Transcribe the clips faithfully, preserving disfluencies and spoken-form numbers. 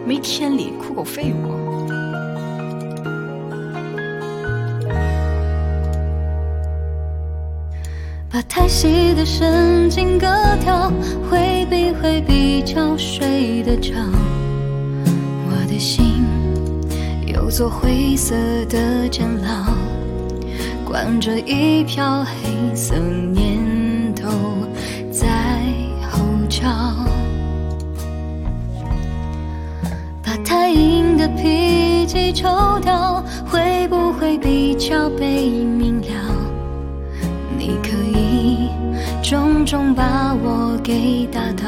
没天理，酷狗废物。 把太细的神经割掉，会不会比较睡得着？我的心有座灰色的监牢，关着一瓢黑色念头在吼叫。把太硬的脾气抽掉，会不会比较被明了？你可以重重把我给打倒，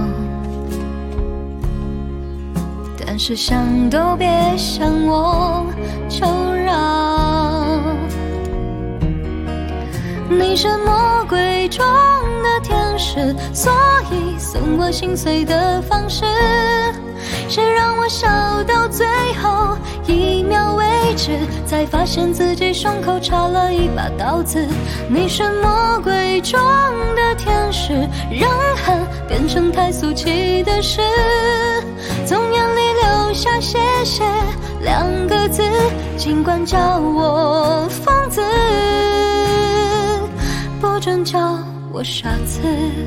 但是想都别向我求饶。你是魔鬼中的天使，所以送我心碎的方式是让我笑到最后一秒为止，才发现自己胸口插了一把刀子。你是魔鬼中的天使，让恨变成太俗气的事，从眼里流下谢谢两个字，尽管叫我疯子，不准叫我傻子。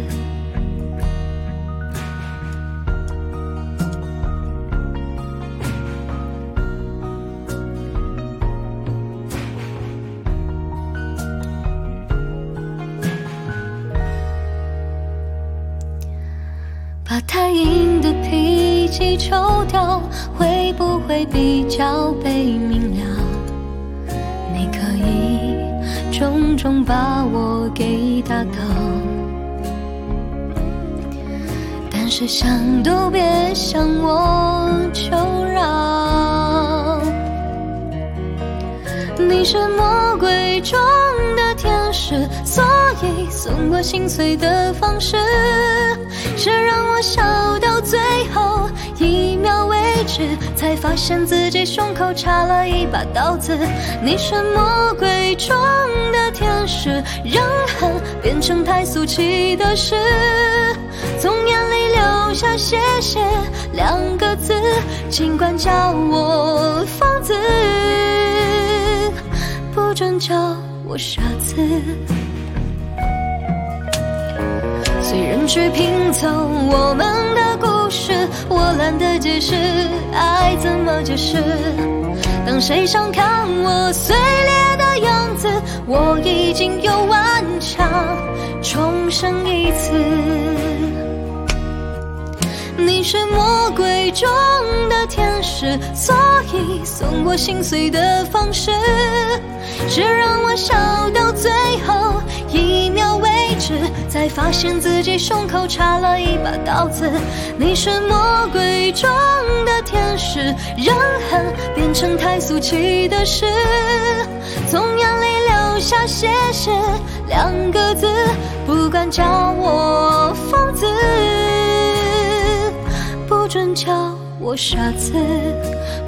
把太硬的脾气抽掉，会不会比较被明了？你可以重重把我给打倒，但是想都别向我求饶。你是魔鬼中的天使，所以送我心碎的方式是让我笑到最后一秒为止，才发现自己胸口插了一把刀子。你是魔鬼中的天使，让恨变成太俗气的事，从眼里流下谢谢两个字，尽管叫我疯子，不准叫我傻子。随人去拼凑我们的故事，我懒得解释爱怎么解释。当谁想看我碎裂的样子，我已经有顽强重生一次。你是魔鬼中的天使，所以送我心碎的方式是让我笑到最后一秒为止，才发现自己胸口插了一把刀子。你是魔鬼中的天使，让恨变成太俗气的事，从眼里流下谢谢两个字，不管叫我疯子，不准叫我傻子。